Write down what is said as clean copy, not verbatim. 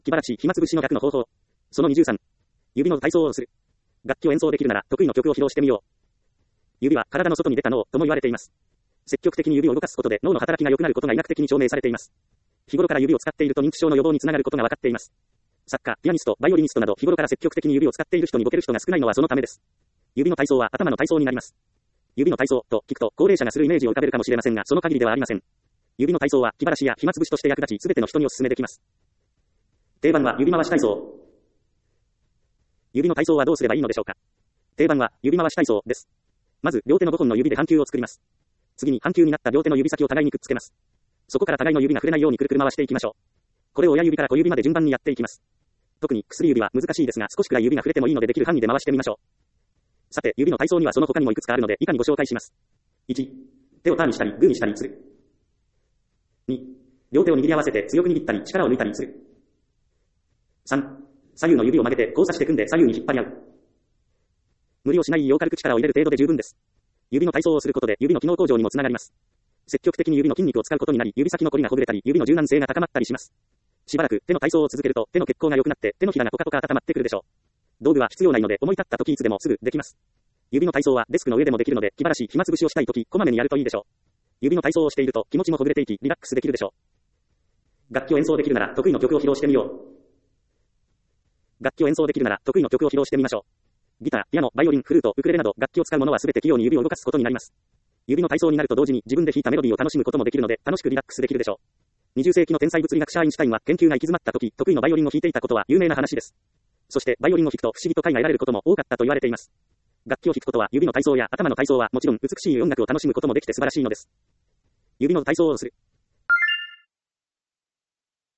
気晴らし、暇つぶしの楽の方法。その23。指の体操をする。楽器を演奏できるなら得意の曲を披露してみよう。指は体の外に出た脳とも言われています。積極的に指を動かすことで脳の働きが良くなることが医学的に証明されています。日頃から指を使っていると認知症の予防につながることが分かっています。作家、ピアニスト、バイオリニストなど日頃から積極的に指を使っている人にボケる人が少ないのはそのためです。指の体操は頭の体操になります。指の体操と聞くと高齢者がするイメージを浮かべるかもしれませんが、その限りではありません。指の体操は気晴らしや暇つぶしとして役立ち、すべての人にお勧めできます。定番は指回し体操。指の体操はどうすればいいのでしょうか。定番は指回し体操です。まず両手の5本の指で半球を作ります。次に半球になった両手の指先を互いにくっつけます。そこから互いの指が触れないようにくるくる回していきましょう。これを親指から小指まで順番にやっていきます。特に薬指は難しいですが、少しくらい指が触れてもいいのでできる範囲で回してみましょう。さて、指の体操にはその他にもいくつかあるので以下にご紹介します。1、手をターンしたりグーにしたりする。2、両手を握り合わせて強く握ったり力を抜いたりする。3、左右の指を曲げて交差して組んで左右に引っ張り合う。無理をしないよう軽く力を入れる程度で十分です。指の体操をすることで指の機能向上にもつながります。積極的に指の筋肉を使うことになり、指先の凝りがほぐれたり、指の柔軟性が高まったりします。しばらく手の体操を続けると手の血行が良くなって手のひらがポカポカ温まってくるでしょう。道具は必要ないので思い立った時いつでもすぐできます。指の体操はデスクの上でもできるので気晴らし暇つぶしをしたい時こまめにやるといいでしょう。指の体操をしていると気持ちもほぐれていきリラックスできるでしょう。楽器を演奏できるなら得意の曲を披露してみよう。楽器を演奏できるなら得意の曲を披露してみましょう。ギター、ピアノ、バイオリン、フルート、ウクレレなど楽器を使うものはすべて器用に指を動かすことになります。指の体操になると同時に自分で弾いたメロディーを楽しむこともできるので楽しくリラックスできるでしょう。20世紀の天才物理学者アインシュタインは研究が行き詰まった時得意のバイオリンを弾いていたことは有名な話です。そしてバイオリンを弾くと不思議と快が得られることも多かったと言われています。楽器を弾くことは指の体操や頭の体操はもちろん美しい音楽を楽しむこともできて素晴らしいのです。指の体操をする。